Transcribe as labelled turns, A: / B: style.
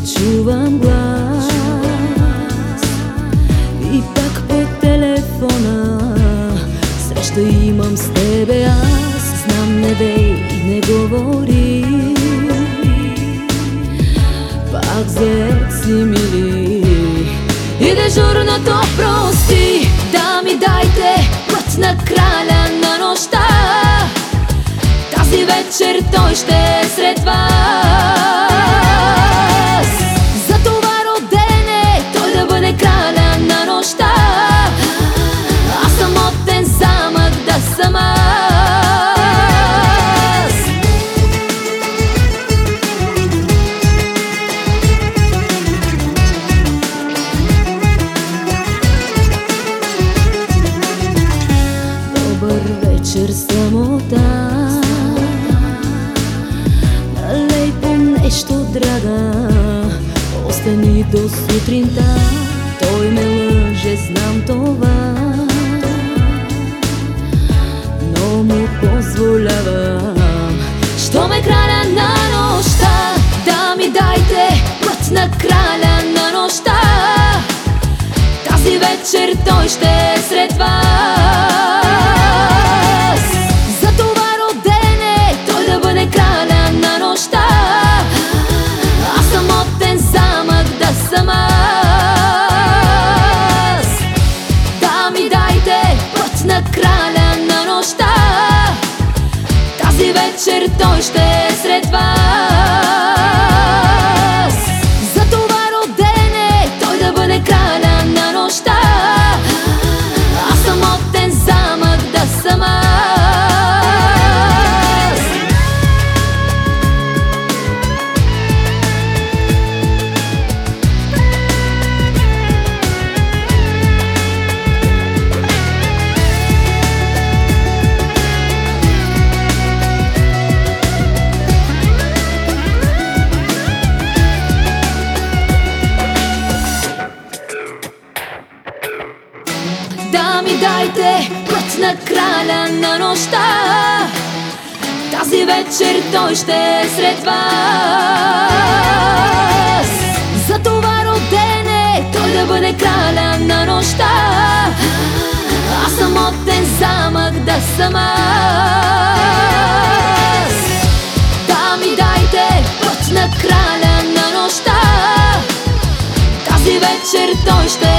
A: чувам глас и пак по телефона среща имам с тебе аз. Знам, не дей, не говори, пак заед си, мили, и дежурното прости. Дами, дайте път на краля на нощта, тази вечер той ще е сред вас. За това роден е той да бъде краля на нощта, а самотен замък да съм аз. Добър вечер, самота, налей по нещо, драга, остани до сутринта. Той ме лъже, знам това, но му позволявам. Що ме краля на нощта, да ми дайте път на краля на нощта, тази вечер той ще е сред вас. Затова роден е той да бъде краля на нощта, а самотен замък да съм аз. Да ми дайте път на краля на нощта, тази вечер той ще е сред вас. Затова роден е той да бъде краля на нощта, а самотен замък да съм аз. Да ми дайте път на краля на нощта, тази вечер той ще е сред вас. Затова роден е той да бъде краля на нощта, а самотен замък да съм аз. Да ми дайте път на краля на нощта, тази вечер той ще